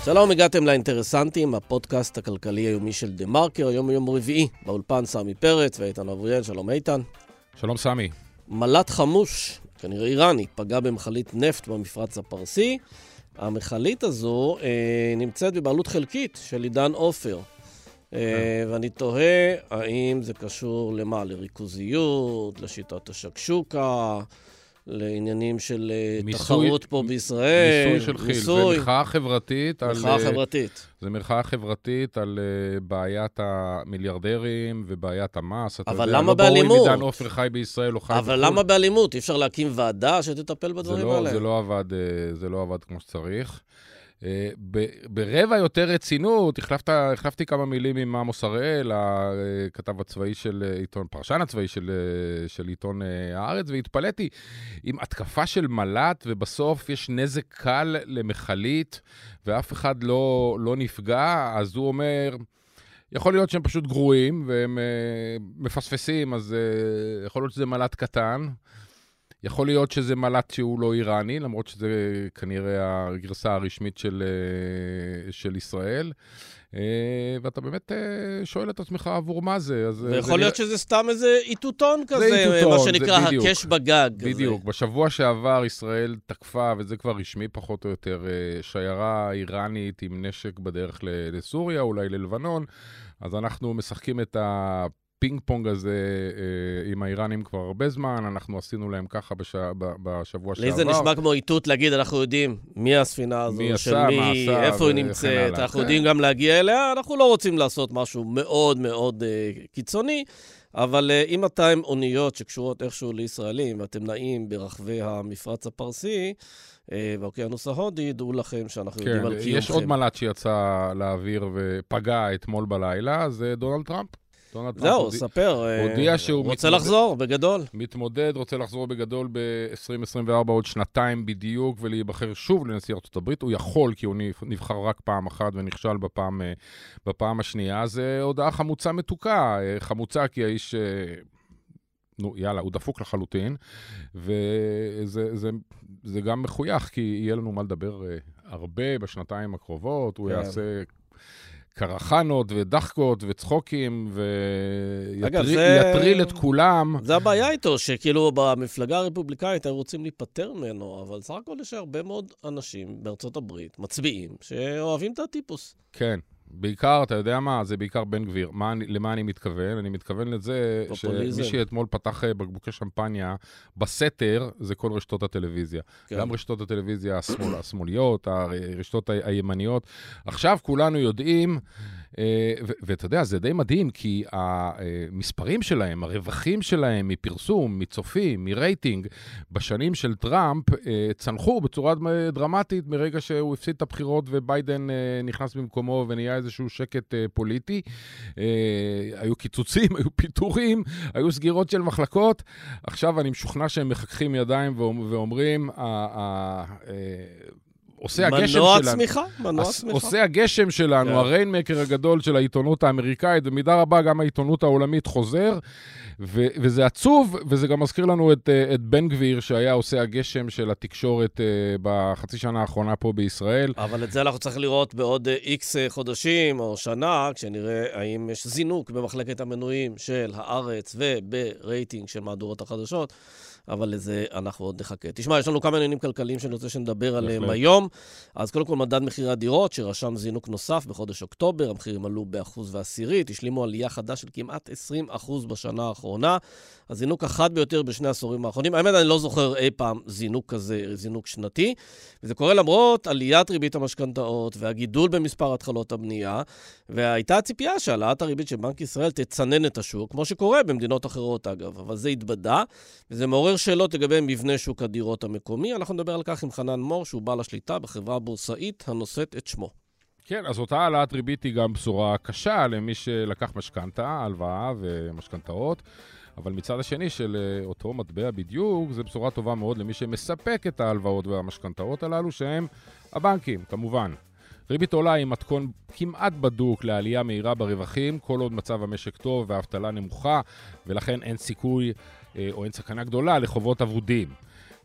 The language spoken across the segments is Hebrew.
שלום, הגעתם לאינטרסנטים, הפודקאסט הכלכלי היומי של דה מרקר, היום יום רביעי, באולפן סמי פרץ ואיתן אבריאל. שלום איתן. שלום סמי. מל"ט חמוש, כנראה איראני, פגע במכלית נפט במפרץ הפרסי. המכלית הזו נמצאת בבעלות חלקית של עידן עופר. ואני תוהה האם זה קשור למה? לריכוזיות, לשיטת השקשוקה, לעניינים של תחרות פה בישראל. מיסוי של חיל. זה מחאה חברתית. מחאה חברתית. זה מחאה חברתית על בעיית המיליארדרים ובעיית המס. אבל למה באלימות? לא ברור אם עידן עופר חי בישראל או חי בחו"ל. אבל למה באלימות? אי אפשר להקים ועדה שתטפל בדברים האלה? זה לא עבד כמו שצריך. ברבע יותר רצינות, החלפתי כמה מילים עם עמוס הראל, הכתב הצבאי של עיתון, פרשן הצבאי של עיתון הארץ, והתפלאתי עם התקפה של מל"ט, ובסוף יש נזק קל למכלית, ואף אחד לא נפגע, אז הוא אומר, יכול להיות שהם פשוט גרועים, והם מפספסים, אז יכול להיות שזה מל"ט קטן, יכול להיות שזה מל"ט שהוא לא איראני, למרות שזה כנראה הגרסה הרשמית של ישראל. ואתה באמת שואל את עצמך עבור מה זה. ויכול להיות שזה סתם איזה איתותון כזה, מה שנקרא הקש בגג. בדיוק. בשבוע שעבר ישראל תקפה, וזה כבר רשמי פחות או יותר, שיירה איראנית עם נשק בדרך לסוריה, אולי ללבנון. אז אנחנו משחקים את פינג פונג הזה עם האיראנים כבר הרבה זמן, אנחנו עשינו להם ככה בשבוע שעבר. לי זה נשמע כמו איתות להגיד, אנחנו יודעים מי הספינה הזו, איפה היא נמצאת, אנחנו יודעים גם להגיע אליה, אנחנו לא רוצים לעשות משהו מאוד מאוד קיצוני, אבל אם אתם אוניות שקשורות איכשהו לישראלים, ואתם נעים ברחבי המפרץ הפרסי, באוקיינוס ההודי, דעו לכם שאנחנו יודעים על קיומכם. יש עוד מל"ט שיצא לאוויר ופגע אתמול בלילה, זה דונלד טראמפ. זהו, ספר, הוא רוצה לחזור בגדול. רוצה לחזור בגדול ב-2024 עוד שנתיים בדיוק, ולהיבחר שוב לנשיא ארצות הברית. הוא יכול, כי הוא נבחר רק פעם אחת ונכשל בפעם השנייה. זה הודעה חמוצה מתוקה. חמוצה כי האיש, הוא דפוק לחלוטין, וזה גם מחוייך, כי יהיה לנו מה לדבר הרבה בשנתיים הקרובות. הוא יעשה קרחנות ודחקות וצחוקים, ויטריל את כולם. זה הבעיה איתו, שכאילו במפלגה הרפובליקאית הם רוצים להיפטר ממנו, אבל סך הכל יש הרבה מאוד אנשים בארצות הברית, מצביעים, שאוהבים את הטיפוס. כן. בעיקר, אתה יודע מה? זה בעיקר בן גביר. למה אני מתכוון? אני מתכוון לזה שמי שאתמול פתח בקבוקי שמפניה בסתר, זה כל רשתות הטלוויזיה. כן. גם רשתות הטלוויזיה השמאליות, הרשתות הימניות. עכשיו כולנו יודעים, ואתה יודע, זה די מדהים, כי המספרים שלהם, הרווחים שלהם מפרסום, מצופים, מרייטינג, בשנים של טראמפ, צנחו בצורה דרמטית מרגע שהוא הפסיד את הבחירות וביידן נכנס במקומו ונהיה איזשהו שקט פוליטי. היו קיצוצים, היו פיטורים, היו סגירות של מחלקות. עכשיו אני משוכנע שהם מחככים ידיים ואומרים, עושה הגשם שלנו, עושה הגשם שלנו, הריינמקר הגדול של העיתונות האמריקאית, במידה רבה גם העיתונות העולמית חוזר, וזה עצוב, וזה גם מזכיר לנו את בן גביר, שהיה עושה הגשם של התקשורת בחצי שנה האחרונה פה בישראל. אבל את זה אנחנו צריכים לראות בעוד איקס חודשים או שנה, כשנראה האם יש זינוק במחלקת המנויים של הארץ וברייטינג של מהדורות החדשות. אבל לזה אנחנו עוד נחכה. תשמע, יש לנו כמה עניינים כלכליים שאני רוצה שנדבר עליהם היום. אז קודם כל מדד מחירי הדירות, שרשם זינוק נוסף בחודש אוקטובר, המחירים עלו ב1.10%, השלימו עלייה חדה של כמעט 20% בשנה האחרונה. הזינוק החד ביותר בשני העשורים האחרונים. האמת, אני לא זוכר אי פעם זינוק כזה, זינוק שנתי. וזה קורה למרות עליית ריבית המשכנתאות והגידול במספר התחלות הבנייה. והייתה הציפייה שהעלאת הריבית של בנק ישראל תצנן את השוק, כמו שקורה במדינות אחרות אגב. אבל זה התבדה, וזה מעורר שאלות לגבי מבנה שוק הדירות המקומי. אנחנו נדבר על כך עם חנן מור, שהוא בעל השליטה בחברה הבורסאית הנושאת את שמו. כן, אז אותה העלאת ריבית היא גם בשורה קשה למי שלקח משכנתה, הלוואה ומשכנתאות, אבל מצד השני של אותו מטבע בדיוק, זה בשורה טובה מאוד למי שמספק את ההלוואות והמשכנתאות הללו, שהם הבנקים, כמובן. ריבית עולה היא מתכון כמעט בדוק לעלייה מהירה ברווחים, כל עוד מצב המשק טוב והאבטלה נמוכה, ולכן אין סיכוי או אין סכנה גדולה לחובות אבודים.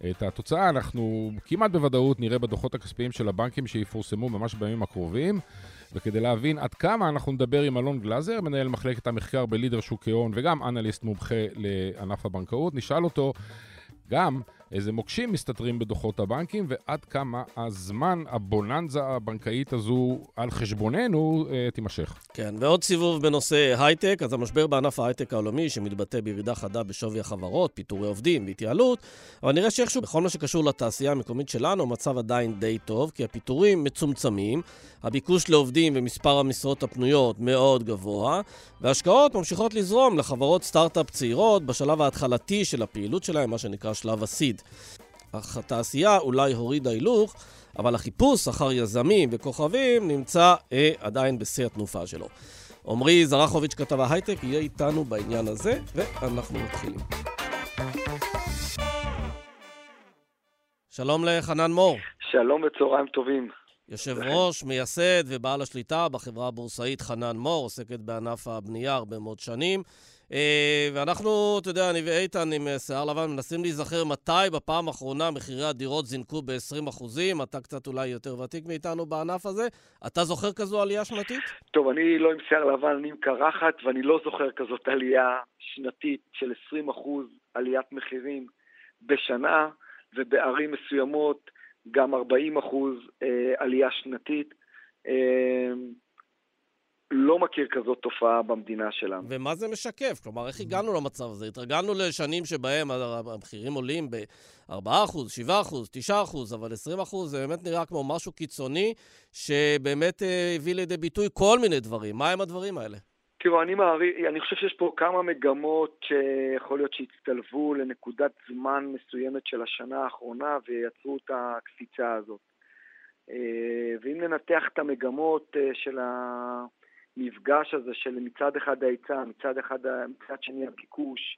את התוצאה אנחנו כמעט בוודאות נראה בדוחות הכספיים של הבנקים שיפורסמו ממש בימים הקרובים, וכדי להבין עד כמה אנחנו נדבר עם אלון גלזר, מנהל מחלקת המחקר בלידר שוק ההון וגם אנליסט מומחה לענף הבנקאות. נשאל אותו גם איזה מוקשים מסתתרים בדוחות הבנקים, ועד כמה הזמן הבוננזה הבנקאית הזו על חשבוננו תימשך. כן, ועוד סיבוב בנושא הייטק. אז המשבר בענף ההייטק העולמי שמתבטא בירידה חדה בשווי החברות, פיטורי עובדים והתייעלות, אבל נראה שאיכשהו בכל מה שקשור לתעשייה המקומית שלנו, מצב עדיין די טוב, כי הפיטורים מצומצמים, הביקוש לעובדים ומספר המשרות הפנויות מאוד גבוה, וההשקעות ממשיכות לזרום לחברות סטארט-אפ צעירות בשלב ההתחלתי של הפעילות שלהם, מה שנקרא שלב הסיד. התעשייה אולי הורידה הילוך, אבל החיפוש אחר יזמים וכוכבים נמצא עדיין בשיא התנופה שלו. עמרי זרחוביץ' כתב ההייטק יהיה איתנו בעניין הזה, ואנחנו מתחילים. שלום לחנן מור. שלום וצהריים טובים. יושב ראש, מייסד ובעל השליטה בחברה הבורסאית חנן מור, עוסקת בענף הבנייה הרבה מאוד שנים. ואנחנו, אתה יודע, אני ואיתן עם שיער לבן מנסים להיזכר מתי בפעם האחרונה מחירי הדירות זינקו ב-20%. אתה קצת אולי יותר ותיק מאיתנו בענף הזה. אתה זוכר כזו עלייה שנתית? טוב, אני לא עם שיער לבן, אני עם קרחת, ואני לא זוכר כזאת עלייה שנתית של 20% עליית מחירים בשנה, ובערים מסוימות גם 40% עלייה שנתית. לא מכיר כזאת תופעה במדינה שלנו. ומה זה משקף? כלומר, איך הגענו למצב הזה? התרגלנו לשנים שבהם המחירים עולים ב-4%, 7%, 9%, אבל 20% זה באמת נראה כמו משהו קיצוני, שבאמת הביא לידי ביטוי כל מיני דברים. מה הם הדברים האלה? תראו, אני חושב שיש פה כמה מגמות שיכול להיות שהצטלבו לנקודת זמן מסוימת של השנה האחרונה, ויצרו את הקפיצה הזאת. ואם ננתח את המגמות של המפגש הזה של מצד אחד ההיצע, מצד שני הביקוש,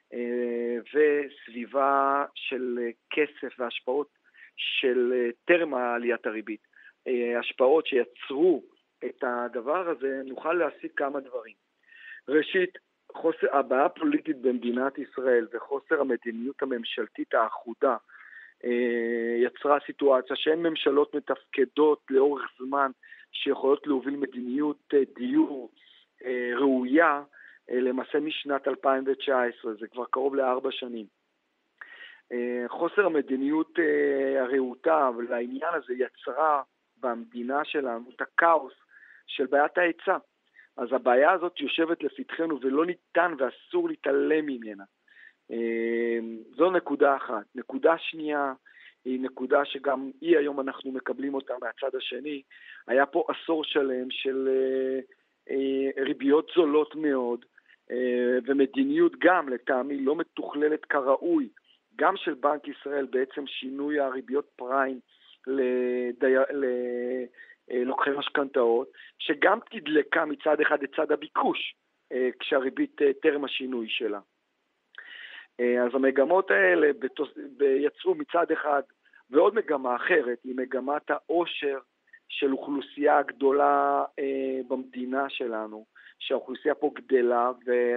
וסביבה של כסף והשפעות של טרם עליית הריבית, השפעות שיצרו את הדבר הזה, נוכל להשיג כמה דברים. ראשית, הבעיה הפוליטית במדינת ישראל וחוסר המדיניות הממשלתית האחודה יצרה סיטואציה שאין ממשלות מתפקדות לאורך זמן שיכולות להוביל מדיניות דיור ראויה, למעשה משנת 2019, זה כבר קרוב ל4 שנים. חוסר המדיניות הרעותה ולעניין הזה יצרה במדינה שלנו את הכאוס של בעיית ההיצע. אז הבעיה הזאת יושבת לפתחנו ולא ניתן ואסור להתעלם ממנה. זו נקודה אחת. נקודה שנייה היא נקודה שגם היום אנחנו מקבלים אותה מהצד השני. היה פה עשור שלם של ריביות זולות מאוד, ומדיניות גם לטעמי לא מתוכללת כראוי, גם של בנק ישראל, בעצם שינוי הריביות פריים ללוקחי משכנתאות, שגם תדלקה מצד אחד את צד הביקוש, כשהריבית טרם השינוי שלה. אז המגמות האלה יצרו מצד אחד, ועוד מגמה אחרת, היא מגמת העושר של אוכלוסייה גדולה במדינה שלנו, שהאוכלוסייה פה גדלה,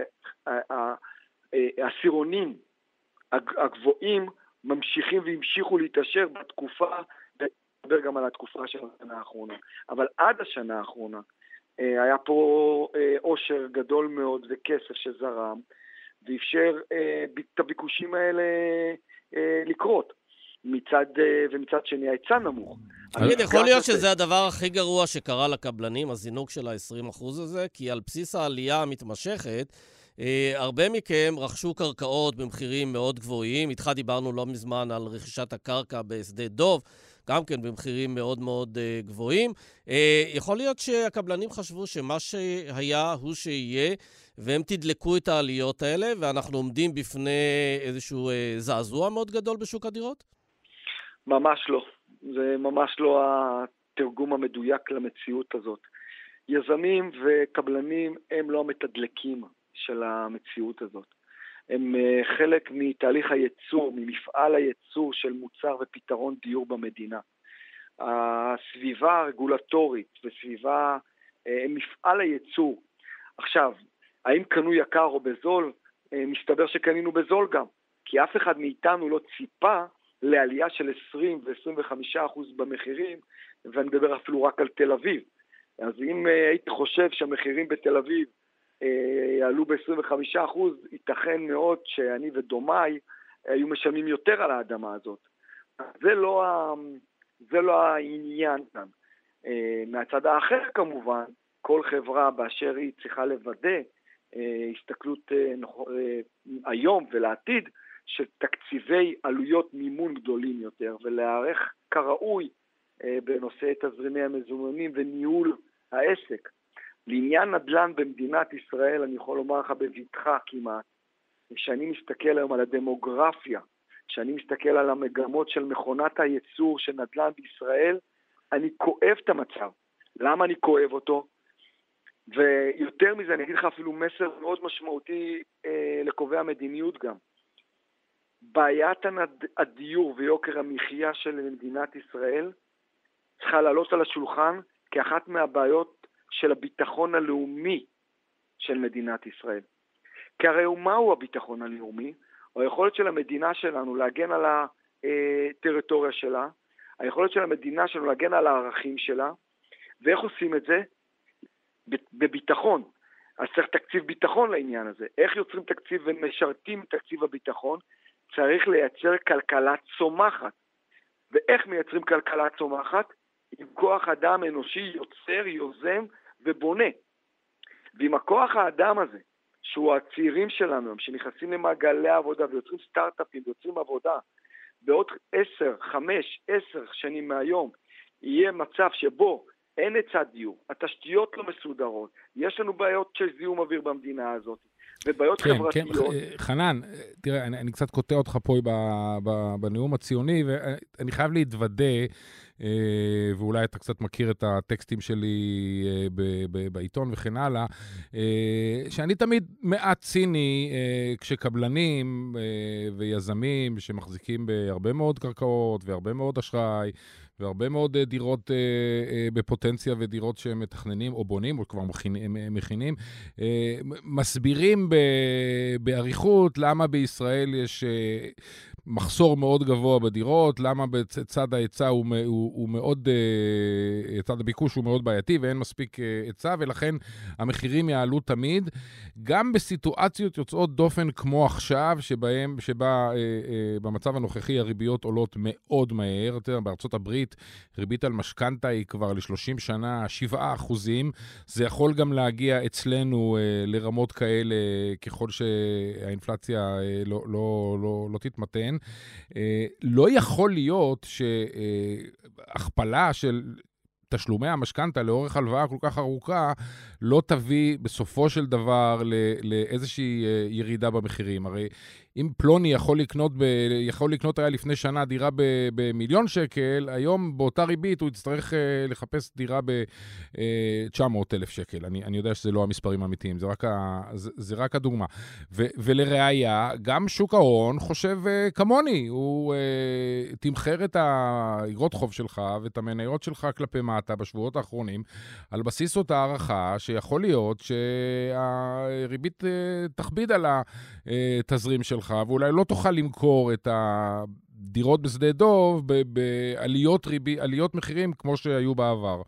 והעשירונים הגבוהים ממשיכים והמשיכו להתעשר בתקופה, ונדבר גם על התקופה של השנה האחרונה. אבל עד השנה האחרונה היה פה עושר גדול מאוד וכסף שזרם, ואפשר את הביקושים האלה לקרות. ומצד שני ההיצע נמוך. יכול להיות שזה הדבר הכי גרוע שקרה לקבלנים, הזינוק של ה-20% הזה, כי על בסיס העלייה המתמשכת, הרבה מכם רכשו קרקעות במחירים מאוד גבוהים. איתך דיברנו לא מזמן על רכישת הקרקע בשדה דוב, גם כן במחירים מאוד מאוד גבוהים. יכול להיות שהקבלנים חשבו שמה שהיה הוא שיהיה, והם תדלקו את העליות האלה, ואנחנו עומדים בפני איזשהו זעזוע מאוד גדול בשוק הדירות? ממש לא. זה ממש לא התרגום המדויק למציאות הזאת. יזמים וקבלנים הם לא המתדלקים של המציאות הזאת. הם חלק מתהליך הייצור, ממפעל הייצור של מוצר ופתרון דיור במדינה. הסביבה הרגולטורית וסביבה מפעל הייצור. עכשיו, האם קנו יקר או בזול? מסתבר שקנינו בזול גם. כי אף אחד מאיתנו לא ציפה לעלייה של 20 ו-25% במחירים, ואני מדבר אפילו רק על תל אביב. אז אם הייתי חושב שהמחירים בתל אביב יעלו ב-25%, ייתכן מאוד שאני ודומיי היו משלמים יותר על האדמה הזאת. זה לא העניין כאן. מהצד האחר כמובן, כל חברה באשר היא צריכה לוודא הסתכלות היום ולעתיד של תקציבי עלויות מימון גדולים יותר, ולהערך כראוי בנושא תזרימי המזומנים וניהול העסק. לעניין נדל"ן במדינת ישראל, אני יכול לומר לך בבטחה כמעט, שאני מסתכל היום על הדמוגרפיה, שאני מסתכל על המגמות של מכונת הייצור של נדל"ן בישראל, אני כואב את המצב. למה אני כואב אותו? ויותר מזה, אני אגיד לך אפילו מסר מאוד משמעותי לקובעי המדיניות גם. בעיית הדיור ויוקר המחיה של מדינת ישראל צריכה לעלות על השולחן כאחת מהבעיות של הביטחון הלאומי של מדינת ישראל. כי הרי מהו הביטחון הלאומי? או היכולת של המדינה שלנו להגן על הטריטוריה שלה, היכולת של המדינה שלנו להגן על הערכים שלה, ואיך עושים את זה? בביטחון. אז צריך תקציב ביטחון לעניין הזה. איך יוצרים תקציב ומשרתים תקציב הביטחון? צריך לייצר כלכלה צומחת. ואיך מייצרים כלכלה צומחת? עם כוח אדם אנושי יוצר, יוזם ובונה. ועם הכוח האדם הזה, שהוא הצעירים שלנו, שנכנסים למעגלי העבודה ויוצרים סטארט-אפים ויוצרים עבודה, בעוד 10 שנים מהיום, יהיה מצב שבו אין היצע דיור, התשתיות לא מסודרות, יש לנו בעיות של זיהום אוויר במדינה הזאת, ובעיות חברתיות. כן, חנן, תראה, אני קצת קוטע אותך פה בנאום הציוני, ואני חייב להתוודא, ואולי אתה קצת מכיר את הטקסטים שלי בעיתון וכן הלאה, שאני תמיד מעט ציני כשקבלנים ויזמים שמחזיקים בהרבה מאוד קרקעות והרבה מאוד אשראי, והרבה מאוד דירות בפוטנציה ודירות שהם מתכננים או בונים או כבר מכינים, מסבירים בעריכות למה בישראל יש מחסור מאוד גבוה בדירות, למה בצד ההיצע הוא מאוד, צד הביקוש הוא מאוד בעייתי ואין מספיק היצע, ולכן המחירים יעלו תמיד, גם בסיטואציות יוצאות דופן כמו עכשיו, שבה במצב הנוכחי הריביות עולות מאוד מהר. בארצות הברית ריבית על משכנתה היא כבר ל-30 שנה 7%, זה יכול גם להגיע אצלנו לרמות כאלה ככל שהאינפלציה לא תתמתן. לא יכול להיות שהכפלה של תשלומי המשכנתה לאורך הלוואה כל כך ארוכה לא תביא בסופו של דבר לאיזושהי ירידה במחירים. הרי אם פלוני יכול לקנות היה לפני שנה דירה ב1,000,000 שקל, היום באותה ריבית הוא יצטרך לחפש דירה ב900,000 שקל. אני יודע שזה לא המספרים האמיתיים, זה רק הדוגמה. ולראיה, גם שוק ההון חושב כמוני, הוא תמחר את האגרות חוב שלך ואת המניות שלך כלפי מטה בשבועות האחרונים, על בסיס אותה הערכה שיכול להיות שהריבית תכביד על התזרים שלך, ואולי לא תוכל למכור את הדירות בשדה דוב בעליות מחירים כמו שהיו בעבר.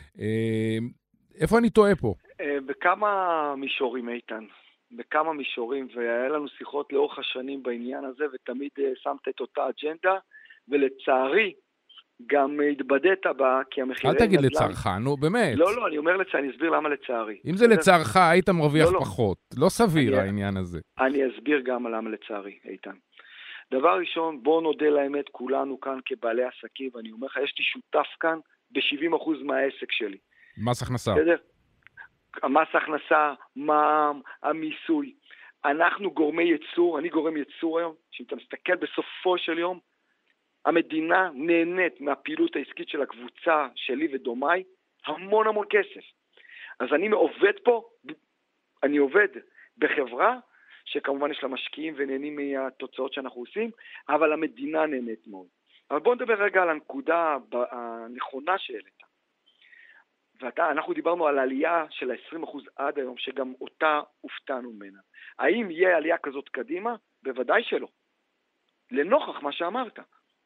איפה אני טועה פה? בכמה מישורים, איתן. בכמה מישורים, והיה לנו שיחות לאורך השנים בעניין הזה, ותמיד שמת את אותה אג'נדה, ולצערי גם התבדית בה, כי המחירים... אל תגיד לצערך, נו באמת. לא, אני אומר לצערי, אני אסביר למה לצערי. אם זה לצערך, היית מרוויח פחות. לא סביר העניין הזה. אני אסביר גם למה לצערי, איתן. דבר ראשון, בוא נודה לאמת כולנו כאן כבעלי עסקים, ואני אומר לך, יש לי שותף כאן ב-70% מהעסק שלי. מס הכנסה. בסדר? המס הכנסה, מע"מ, המיסוי. אנחנו גורמי ייצור, אני גורם ייצור היום, שאם אתה מסתכל בסופו של יום, המדינה נהנית מהפעילות העסקית של הקבוצה שלי ודומיי, המון המון כסף. אז אני עובד פה, אני עובד בחברה, שכמובן יש לה משקיעים ונהנים מהתוצאות שאנחנו עושים, אבל המדינה נהנית מאוד. אבל בואו נדבר רגע על הנקודה הנכונה שהעלית. ואנחנו דיברנו על העלייה של 20% עד היום, שגם אותה הופתענו ממנה. האם יהיה עלייה כזאת קדימה? בוודאי שלא. לנוכח מה שאמרת.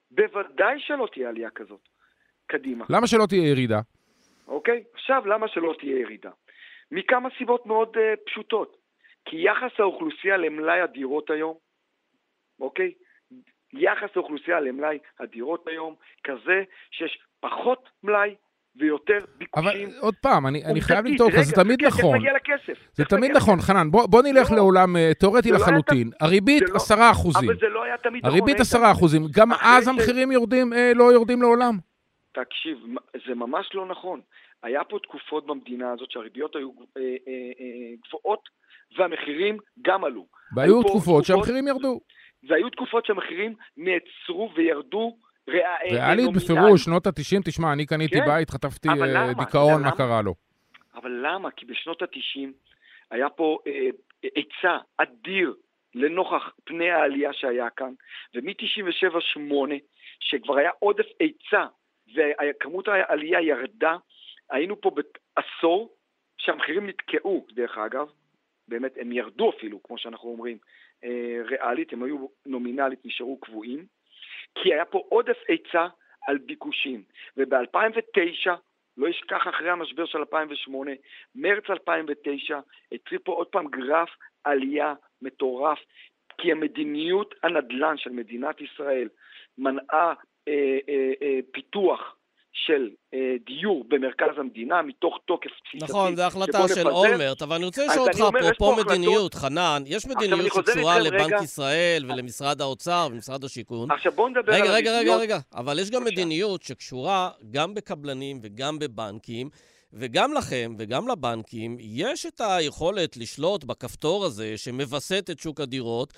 בוודאי שלא תהיה עלייה כזאת. קדימה. למה שלא תהיה ירידה? אוקיי? עכשיו, למה שלא תהיה ירידה? מכמה סיבות מאוד פשוטות. כי יחס האוכלוסייה למלאי הדירות היום, אוקיי? יחס האוכלוסייה למלאי הדירות היום, כזה שיש פחות מלאי ויותר ביקושים. אבל עוד פעם, אני חייב לטעות לך, זה תמיד נכון. זה תמיד נכון, חנן, בוא נלך לעולם תיאורטי לחלוטין. הריבית 10%. אבל זה לא היה תמיד נכון. הריבית 10%. גם אז המחירים לא יורדים לעולם. תקשיב, זה ממש לא נכון. היה פה תקופות במדינה הזאת שהריביות היו גבוהות, והמחירים גם עלו. והיו תקופות שהמחירים ירדו. והיו תקופות שהמחירים נעצרו וירדו ריאלית בפירוש, שנות ה-90, תשמע, אני קניתי בית, חטפתי דיכאון, מה קרה לו? אבל למה? כי בשנות ה-90 היה פה היצע אדיר לנוכח פני העלייה שהיה כאן, ומ-97-8, שכבר היה עודף היצע, וכמות העלייה ירדה, היינו פה בעשור שהמחירים נתקעו, דרך אגב, באמת הם ירדו אפילו, כמו שאנחנו אומרים, ריאלית, הם היו נומינלית, נשארו קבועים, כי היה פה עודף היצע על ביקושים. וב-2009, לא ישכח אחרי המשבר של 2008, מרץ 2009, התחיל פה עוד פעם גרף עלייה מטורף, כי המדיניות הנדל"ן של מדינת ישראל מנעה פיתוח של דיור במרכז המדינה, מתוך תוקף תפיסתי. נכון, זו החלטה של אולמרט, אבל אני רוצה לשאול אותך, אפרופו מדיניות, חנן, יש מדיניות שקשורה לבנק ישראל ולמשרד האוצר ומשרד השיכון. עכשיו בואו נדבר על המדיניות. רגע, אבל יש גם מדיניות שקשורה גם בקבלנים וגם בבנקים, וגם לכם וגם לבנקים יש את היכולת לשלוט בכפתור הזה שמבסט את שוק הדירות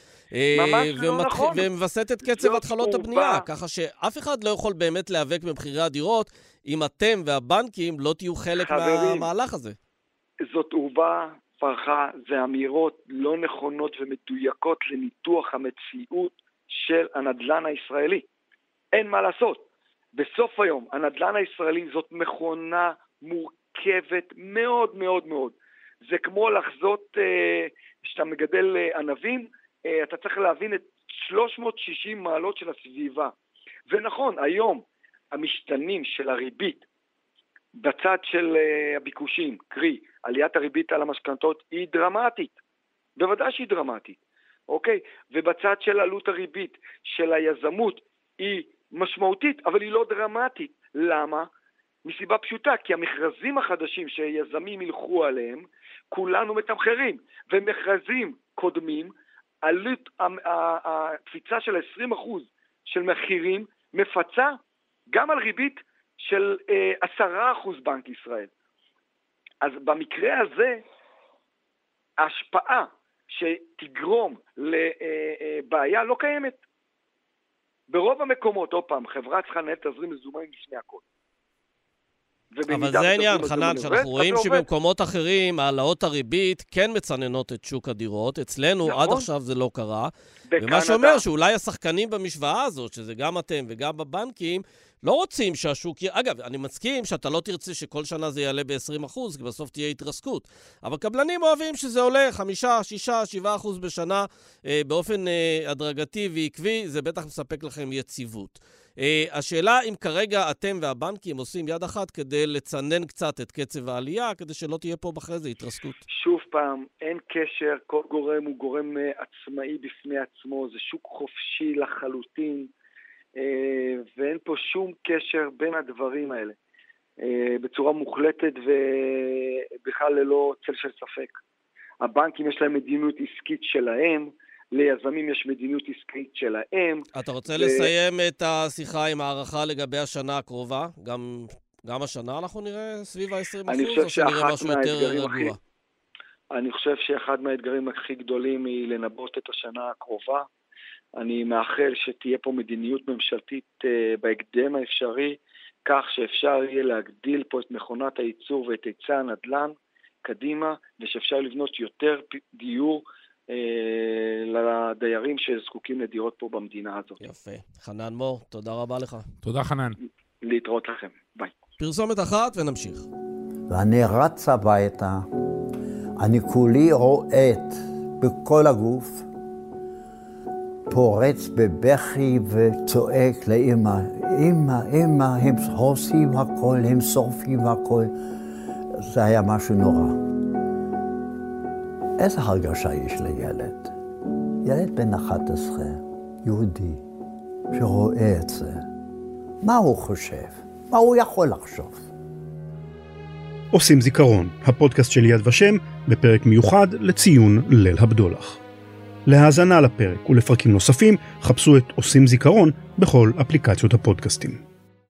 ומבסט את קצב התחלות הבנייה, ככה שאף אחד לא יכול באמת להיאבק במחירי הדירות אם אתם והבנקים לא תהיו חלק מהמהלך הזה. זאת עורבה פרחה, זה אמירות לא נכונות ומדויקות לניתוח המציאות של הנדל"ן הישראלי. אין מה לעשות. בסוף היום הנדל"ן הישראלי זאת מכונה מורכבת מאוד מאוד מאוד. זה כמו לחזות, שאתה מגדל ענבים, אתה צריך להבין את 360 מעלות של הסביבה. ונכון, היום המשתנים של הריבית בצד של הביקושים, קרי, עליית הריבית על המשכנתות היא דרמטית. בוודאי שהיא דרמטית. אוקיי? ובצד של עלות הריבית של היזמות היא משמעותית, אבל היא לא דרמטית. למה? מסיבה פשוטה, כי המכרזים החדשים שיזמים ילכו עליהם, כולנו מתמחרים, ומכרזים קודמים, עלות הקפיצה של 20% של מחירים, מפצה גם על ריבית של 10% בנק ישראל. אז במקרה הזה, ההשפעה שתגרום לבעיה לא קיימת. ברוב המקומות, עוד פעם, חברה צריכה לנהל תזרים מזומנים לפני הכל. אבל זה העניין, חנן, שאנחנו רואים שבמקומות אחרים העלאות הריבית כן מצננות את שוק הדירות, אצלנו עד עכשיו זה לא קרה, ומה שאומר שאולי השחקנים במשוואה הזאת, שזה גם אתם וגם בבנקים, לא רוצים שהשוק... אגב, אני מסכים שאתה לא תרצה שכל שנה זה יעלה ב-20%, כי בסוף תהיה התרסקות. אבל קבלנים אוהבים שזה עולה 5, 6, 7% בשנה באופן הדרגתי ועקבי, זה בטח מספק לכם יציבות. השאלה אם כרגע אתם והבנקים עושים יד אחת כדי לצנן קצת את קצב העלייה, כדי שלא תהיה פה אחרי זה התרסקות. שוב פעם, אין קשר, כל גורם הוא גורם עצמאי בפני עצמו, זה שוק חופשי לחלוטין, ואין פה שום קשר בין הדברים האלה, בצורה מוחלטת ובכלל ללא צל של ספק. הבנקים יש להם מדיניות עסקית שלהם, ליזמים יש מדיניות עסקית שלהם. אתה רוצה לסיים את השיחה עם הערכה לגבי השנה הקרובה? גם השנה אנחנו נראה סביב ה-20%, או שנראה משהו יותר רגוע? אני חושב שאחד מהאתגרים הכי גדולים היא לנבוט את השנה הקרובה. אני מאחל שתהיה פה מדיניות ממשלתית בהקדם האפשרי, כך שאפשר יהיה להגדיל פה את מכונת הייצור ואת היצע הנדל"ן קדימה, ושאפשר לבנות יותר דיור לדיירים שזקוקים לדירות פה במדינה הזאת. יפה. חנן מור, תודה רבה לך. תודה חנן. להתראות לכם. ביי. פרסומת אחת ונמשיך. ואני רץ הביתה, אני כולי רועט בכל הגוף, פורץ בבכי וצועק לאמא, אמא, הם הורסים הכל, הם שורפים הכל. זה היה משהו נורא. איזה הרגשה יש לילד? ילד בן 11, יהודי, שרואה את זה. מה הוא חושב? מה הוא יכול לחשוב? עושים זיכרון, הפודקאסט של יד ושם, בפרק מיוחד לציון ליל הבדולח. להאזנה לפרק ולפרקים נוספים, חפשו את עושים זיכרון בכל אפליקציות הפודקאסטים.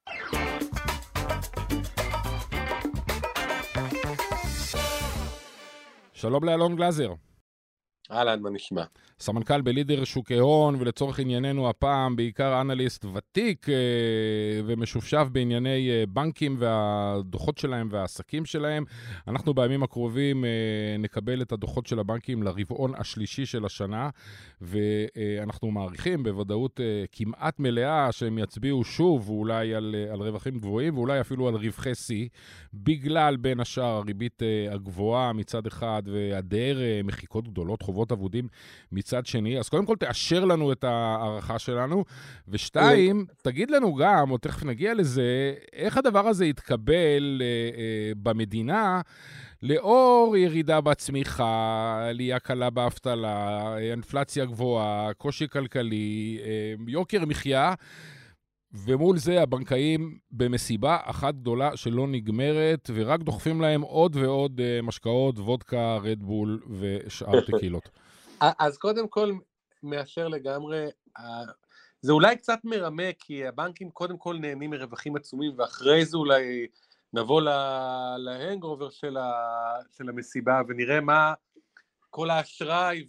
שלום לאלון גלזר. אהלן, מה נשמע? סמנכ"ל בלידר שוקי הון, ולצורך ענייננו הפעם בעיקר אנליסט ותיק ומשופשף בענייני בנקים והדוחות שלהם והעסקים שלהם. אנחנו בימים הקרובים נקבל את הדוחות של הבנקים לרבעון השלישי של השנה, ואנחנו מעריכים בוודאות כמעט מלאה שהם יצביעו שוב אולי על רווחים גבוהים, ואולי אפילו על רווחי שיא, בגלל בין השאר הריבית הגבוהה מצד אחד, והיעדר מחיקות גדולות, חובות אבודים מצד שני. אז קודם כל תאשר לנו את הערכה שלנו, ושתיים, תגיד לנו גם, או תכף נגיע לזה, איך הדבר הזה יתקבל במדינה, לאור ירידה בצמיחה, עלייה קלה באבטלה, אינפלציה גבוהה, קושי כלכלי, יוקר מחיה, ומול זה הבנקאים במסיבה אחת גדולה שלא נגמרת, ורק דוחפים להם עוד ועוד משקאות, וודקה, רדבול ושאר טקילות. אז קודם כל מאשר לגמרי, זה אולי קצת מרמה, כי הבנקים קודם כל נהנים מרווחים עצומים, ואחרי זה אולי נבוא להנגאובר של המסיבה, ונראה מה כל האשראי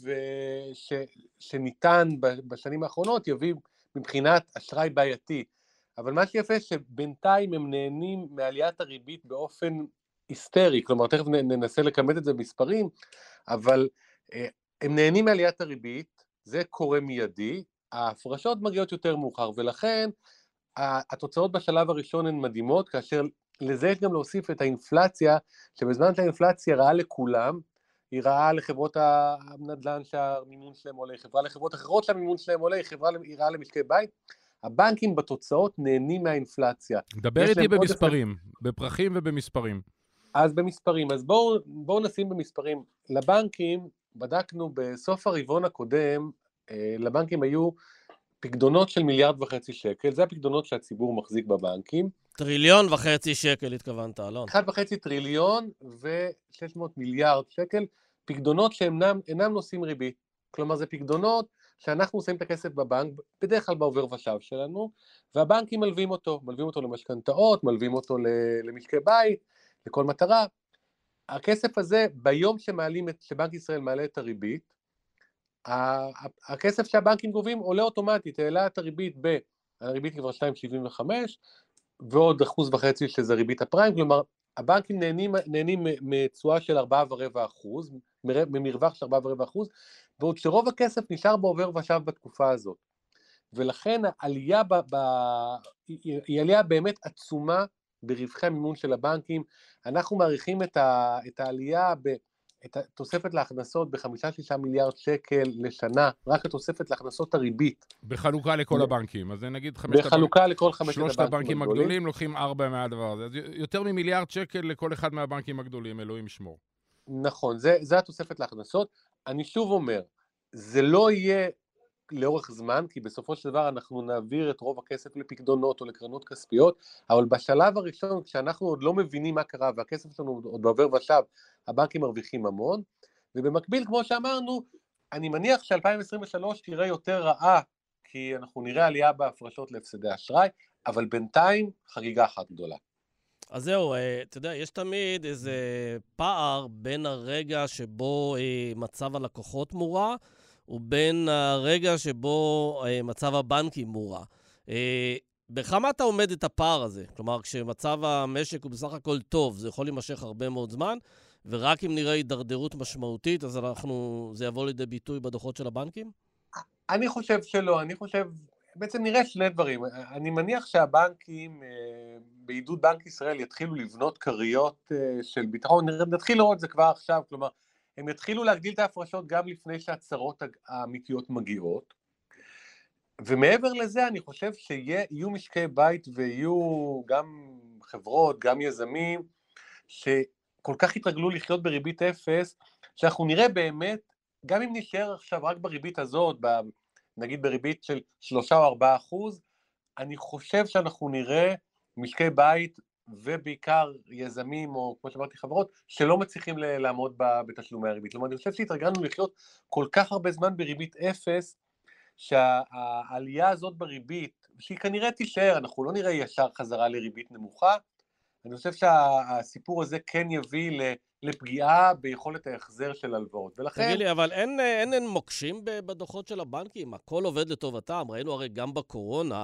שניתן בשנים האחרונות יביא מבחינת אשראי בעייתי. אבל מה שיפה שבינתיים הם נהנים מעליית הריבית באופן היסטרי, כלומר תכף ננסה לכמת את זה במספרים, אבל הם נהנים מעליית הריבית, זה קורה מיידי, ההפרשות מגיעות יותר מאוחר, ולכן התוצאות בשלב הראשון הן מדהימות, כאשר לזה יש גם להוסיף את האינפלציה, שבזמן שהאינפלציה רעה לכולם, היא רעה לחברות הנדל"ן שהמימון שלהם עולה, לחברות אחרות שהמימון שלהם עולה, היא רעה למשקי בית, הבנקים בתוצאות נהנים מהאינפלציה. דבר איתי במספרים, בפרחים ובמספרים. אז במספרים, אז בואו נשים במספרים. לבנקים, בדקנו בסוף הרבעון הקודם, לבנקים היו פקדונות של 1.5 מיליארד שקל, זה הפקדונות שהציבור מחזיק בבנקים. 1.5 טריליון שקל התכוונת, אלון. 1.5 טריליון ו-600 מיליארד שקל, פקדונות שאינם נושאים ריבית. כלומר, זה פקדונות שאנחנו שמים את הכסף בבנק, בדרך כלל בעובר ושב שלנו, והבנקים מלווים אותו למשכנתאות, מלווים אותו למשקי בית, לכל מטרה. הכסף הזה, ביום שבנק ישראל מעלה את הריבית, הכסף שהבנקים גובים עולה אוטומטית, העלה את הריבית הריבית כבר 2.75, ועוד 1.5% שזה ריבית הפריים, כלומר, הבנקים נהנים מתשואה של 4.25%, ממרווח של 4.25%, ועוד שרוב הכסף נשאר בעובר ושב בתקופה הזאת. ולכן העלייה היא עלייה באמת עצומה ברווחי המימון של הבנקים. אנחנו מעריכים את העלייה, את התוספת להכנסות ב5-6 מיליארד שקל לשנה, רק התוספת להכנסות הריבית. בחלוקה לכל הבנקים, אז נגיד בחלוקה לכל 5 שלושת הבנקים הגדולים לוקחים 4 מהדבר הזה, יותר מ1 מיליארד שקל לכל אחד מהבנקים הגדולים, אלוהים ישמור. נכון, זה התוספת להכנסות. אני שוב אומר, זה לא יהיה לאורך זמן, כי בסופו של דבר אנחנו נעביר את רוב הכסף לפקדונות או לקרנות כספיות, אבל בשלב הראשון, כשאנחנו עוד לא מבינים מה קרה, והכסף שלנו עוד בעובר ושב, הבנקים מרוויחים המון, ובמקביל, כמו שאמרנו, אני מניח ש-2023 תראה יותר רעה, כי אנחנו נראה עלייה בהפרשות להפסדי אשראי, אבל בינתיים חגיגה אחת גדולה. אז זהו, אתה יודע, יש תמיד איזה פער בין הרגע שבו מצב הלקוחות מורע, ובין הרגע שבו מצב הבנקים מורע. בכמה אתה עומד את הפער הזה? כלומר, כשמצב המשק הוא בסך הכל טוב, זה יכול להימשך הרבה מאוד זמן, ורק אם נראה הידרדרות משמעותית, אז זה יבוא לידי ביטוי בדוחות של הבנקים? אני חושב שלא, בעצם נראה שני דברים. אני מניח שהבנקים, בעידוד בנק ישראל, יתחילו לבנות קריות של ביטחון, נתחיל לראות זה כבר עכשיו, כלומר, הם יתחילו להגדיל את ההפרשות גם לפני שהצרות האמיתיות מגיעות, ומעבר לזה אני חושב שיהיו משקי בית ויהיו גם חברות, גם יזמים, שכל כך התרגלו לחיות בריבית אפס, שאנחנו נראה באמת, גם אם נשאר עכשיו רק בריבית הזאת, נגיד בריבית של 3 או 4%, אני חושב שאנחנו נראה משקי בית ובעיקר יזמים, או כמו שאמרתי חברות, שלא מצליחים לעמוד בתשלומי הריבית. כלומר, אני חושב שהתרגלנו לחיות כל כך הרבה זמן בריבית אפס, שהעלייה הזאת בריבית, שהיא כנראה תישאר, אנחנו לא נראה ישר חזרה לריבית נמוכה, אני חושב שהסיפור הזה כן יביא לפגיעה ביכולת ההחזר של הלוואות. ולכן... תגיד לי, אבל אין מוקשים בדוחות של הבנקים? הכל עובד לטובתם. ראינו הרי גם בקורונה,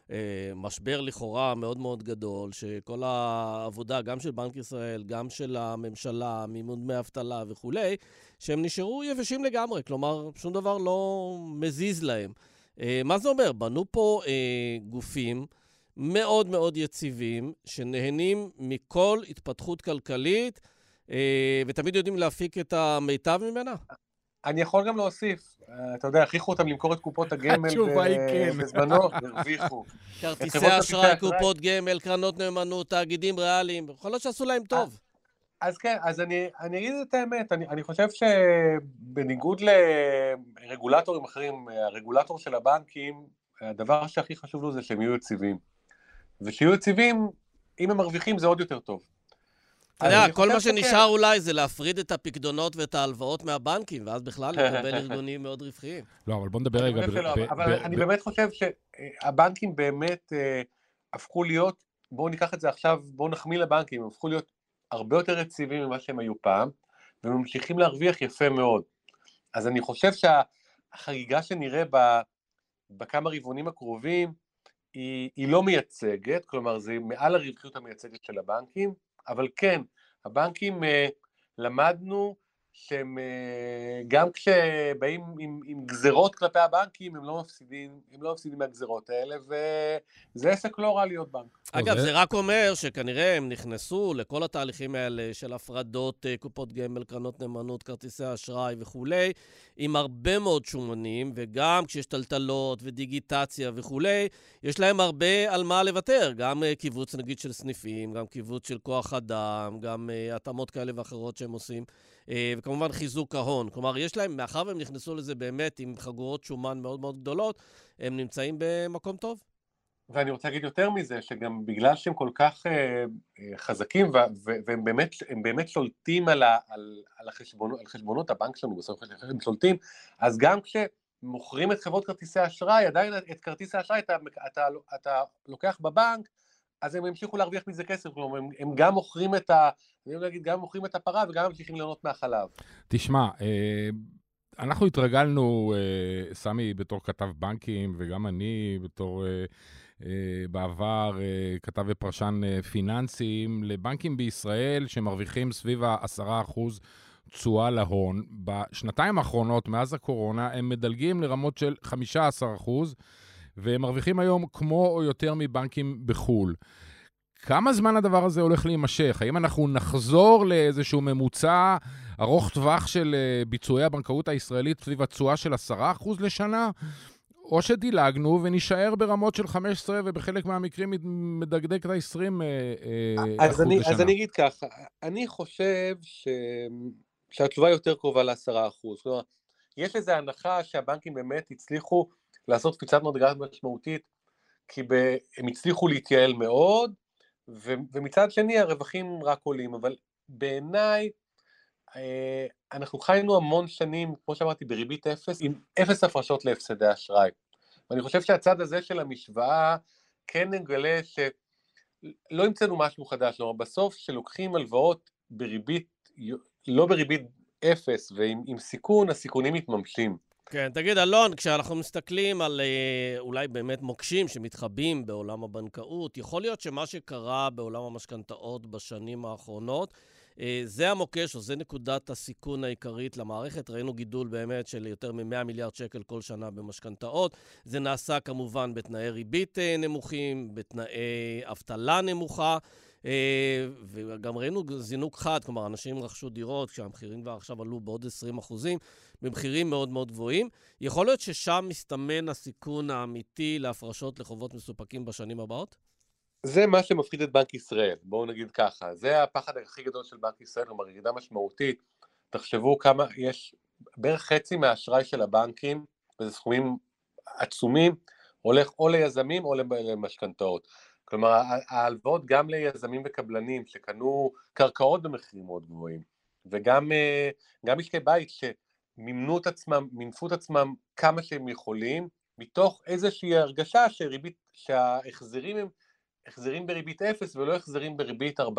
משבר לכאורה מאוד מאוד גדול, שכל העבודה, גם של בנק ישראל, גם של הממשלה, מימון דמי אבטלה וכו', שהם נשארו יבשים לגמרי, כלומר, שום דבר לא מזיז להם. מה זה אומר? בנו פה גופים מאוד מאוד יציבים, שנהנים מכל התפתחות כלכלית, ותמיד יודעים להפיק את המיטב ממנה? אני יכול גם להוסיף, אתה יודע, הכריחו אותם למכור את קופות הגמל בזמנו, הרוויחו. כרטיסי אשראי, קופות גמל, קרנות נאמנות, תאגידים ריאליים, יכול להיות שעשו להם טוב. אז כן, אז אני אגיד את האמת, אני חושב שבניגוד לרגולטורים אחרים, הרגולטור של הבנקים, הדבר שהכי חשוב לו זה שהם יהיו יציבים. ושיהיו יציבים, אם הם מרוויחים זה עוד יותר טוב. אתה יודע, כל מה שנשאר אולי זה להפריד את הפקדונות ואת ההלוואות מהבנקים, ואז בכלל לקבל ארגונים מאוד רווחיים. לא, אבל בוא נדבר רגע. אבל אני באמת חושב שהבנקים באמת הפכו להיות, בואו ניקח את זה עכשיו, בואו נחמיא לבנקים, הם הפכו להיות הרבה יותר יציבים ממה שהם היו פעם, וממשיכים להרוויח יפה מאוד. אז אני חושב שהחגיגה שנראה בכמה רבעונים הקרובים, היא לא מייצגת, כלומר זה מעל הרווחיות המייצגת של הבנקים, אבל כן, הבנקים למדנו שהם גם כשבאים עם גזרות כלפי הבנקים, הם לא מפסידים מהגזרות האלה, וזה עסק לא רע להיות בנק. אגב, זה רק אומר שכנראה הם נכנסו לכל התהליכים האלה של הפרדות, קופות גמל, קרנות נאמנות, כרטיסי אשראי וכו', עם הרבה מאוד שומנים, וגם כשיש טלטלות ודיגיטציה וכו', יש להם הרבה על מה לוותר, גם קיבוץ נגיד של סניפים, גם קיבוץ של כוח אדם, גם התאמות כאלה ואחרות שהם עושים, וכמובן חיזוק ההון. כלומר, יש להם, מאחר והם נכנסו לזה באמת עם חגורות שומן מאוד מאוד גדולות, הם נמצאים במקום טוב. ואני רוצה להגיד יותר מזה, שגם בגלל שהם כל כך חזקים, והם באמת שולטים על חשבונות הבנק שלנו, בסוף הם שולטים, אז גם כשמוכרים את חברות כרטיסי האשראי, עדיין את כרטיס האשראי אתה לוקח בבנק, אז הם המשיכו להרוויח מזה כסף, כלומר, הם גם מוכרים גם מוכרים את הפרה, וגם ממשיכים ליהנות מהחלב. תשמע, אנחנו התרגלנו, סמי בתור כתב בנקים, וגם אני בתור בעבר כתב ופרשן פיננסיים, לבנקים בישראל שמרוויחים סביב 10% תשואה להון. בשנתיים האחרונות, מאז הקורונה, הם מדלגים לרמות של 15%, והם מרוויחים היום כמו או יותר מבנקים בחול. כמה זמן הדבר הזה הולך להימשך? האם אנחנו נחזור לאיזשהו ממוצע ארוך טווח של ביצועי הבנקאות הישראלית סביב התשואה של 10% לשנה? או שדילגנו ונשאר ברמות של 15 ובחלק מהמקרים מדגדג את ה-20% לשנה? אז אני אגיד ככה, אני חושב שהתשובה יותר קרובה ל10%. כלומר, יש איזו הנחה שהבנקים באמת הצליחו לעשות קפיצת מדרגה משמעותית, כי הם הצליחו להתייעל מאוד, ומצד שני הרווחים רק עולים, אבל בעיניי אנחנו חיינו המון שנים, כמו שאמרתי, בריבית אפס, עם 0 הפרשות להפסדי אשראי. ואני חושב שהצד הזה של המשוואה כן נגלה שלא המצאנו משהו חדש, כלומר בסוף שלוקחים הלוואות בריבית, לא בריבית אפס, ועם סיכון, הסיכונים מתממשים. כן, תגיד, אלון, כשאנחנו מסתכלים על אולי באמת מוקשים שמתחבאים בעולם הבנקאות, יכול להיות שמה שקרה בעולם המשכנתאות בשנים האחרונות, זה המוקש, או זה נקודת הסיכון העיקרית למערכת. ראינו גידול באמת של יותר מ-100 מיליארד שקל כל שנה במשכנתאות. זה נעשה כמובן בתנאי ריבית נמוכים, בתנאי אבטלה נמוכה. וגם ראינו זינוק חד, כלומר, אנשים רכשו דירות, כשהמחירים כבר עכשיו עלו בעוד 20%, במחירים מאוד מאוד גבוהים. יכול להיות ששם מסתמן הסיכון האמיתי להפרשות לחובות מסופקים בשנים הבאות? זה מה שמפחיד את בנק ישראל, בואו נגיד ככה. זה הפחד הכי גדול של בנק ישראל, כלומר, ירידה משמעותית. תחשבו כמה יש, בערך חצי מהאשראי של הבנקים, וזה סכומים עצומים, הולך או ליזמים או למשכנתאות. כלומר, ההלוואות גם ליזמים וקבלנים שקנו קרקעות במחירים מאוד גבוהים, וגם משקי בית שמימנו את עצמם, מינפו את עצמם כמה שהם יכולים, מתוך איזושהי הרגשה שההחזרים הם החזרים בריבית 0 ולא החזרים בריבית 4%.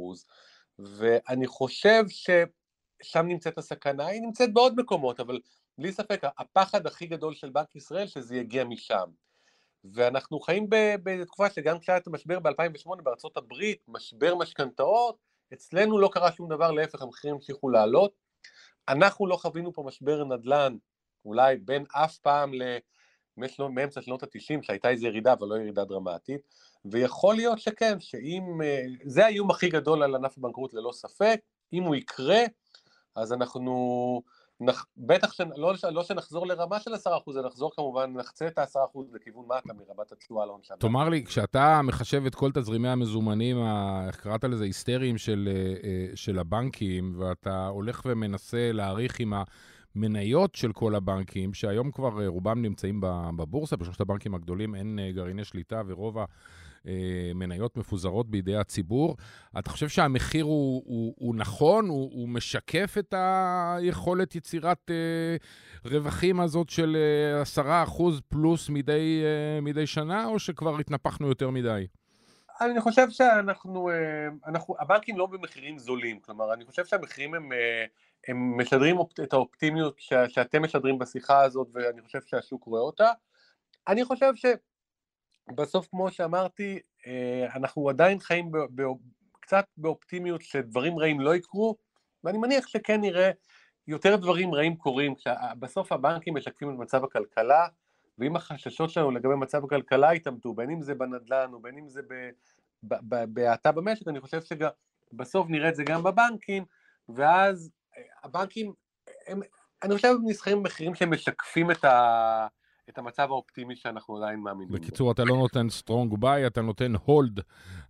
ואני חושב ששם נמצאת הסכנה, היא נמצאת בעוד מקומות, אבל בלי ספק, הפחד הכי גדול של בנק ישראל שזה יגיע משם. ואנחנו חיים בתקופה שגם כשהיה את המשבר ב-2008 בארצות הברית, משבר משכנתאות, אצלנו לא קרה שום דבר, להפך, המחירים המשיכו לעלות. אנחנו לא חווינו פה משבר נדל"ן, אולי בין אף פעם מאמצע שנות ה-90, שהייתה איזו ירידה, אבל לא ירידה דרמטית, ויכול להיות שכן, שאם, זה האיום הכי גדול על ענף הבנקאות ללא ספק, אם הוא יקרה, אז אנחנו, בטח לא שנחזור לרמה של 10%, נחזור כמובן, נחצה את ה10% לכיוון מטה מרמת התשואה להון שבת. תאמר לי, כשאתה מחשב את כל תזרימי המזומנים, איך קראת לזה, היסטריים של הבנקים, ואתה הולך ומנסה להעריך עם המניות של כל הבנקים, שהיום כבר רובם נמצאים בבורסה, בשלושת הבנקים הגדולים אין גרעיני שליטה, ורוב מניות מפוזרות בידי הציבור. אתה חושב שהמחיר הוא נכון? הוא משקף את היכולת יצירת רווחים הזאת של 10% פלוס מדי שנה, או שכבר התנפחנו יותר מדי? אני חושב שאנחנו, הבנקים לא במחירים זולים, כלומר, אני חושב שהמחירים הם משדרים את האופטימיות שאתם משדרים בשיחה הזאת, ואני חושב שהשוק רואה אותה. אני חושב בסוף, כמו שאמרתי, אנחנו עדיין חיים קצת באופטימיות שדברים רעים לא יקרו, ואני מניח שכן נראה יותר דברים רעים קורים, בסוף הבנקים משקפים את מצב הכלכלה, ואם החששות שלנו לגבי מצב הכלכלה יתאמתו, בין אם זה בנדל"ן או בין אם זה בהאטה במשק, אני חושב שבסוף נראה את זה גם בבנקים, ואז הבנקים, אני חושב הם נסחרים במחירים שהם משקפים את המצב האופטימי שאנחנו עדיין מאמינים. בקיצור, אתה לא נותן strong buy, אתה נותן hold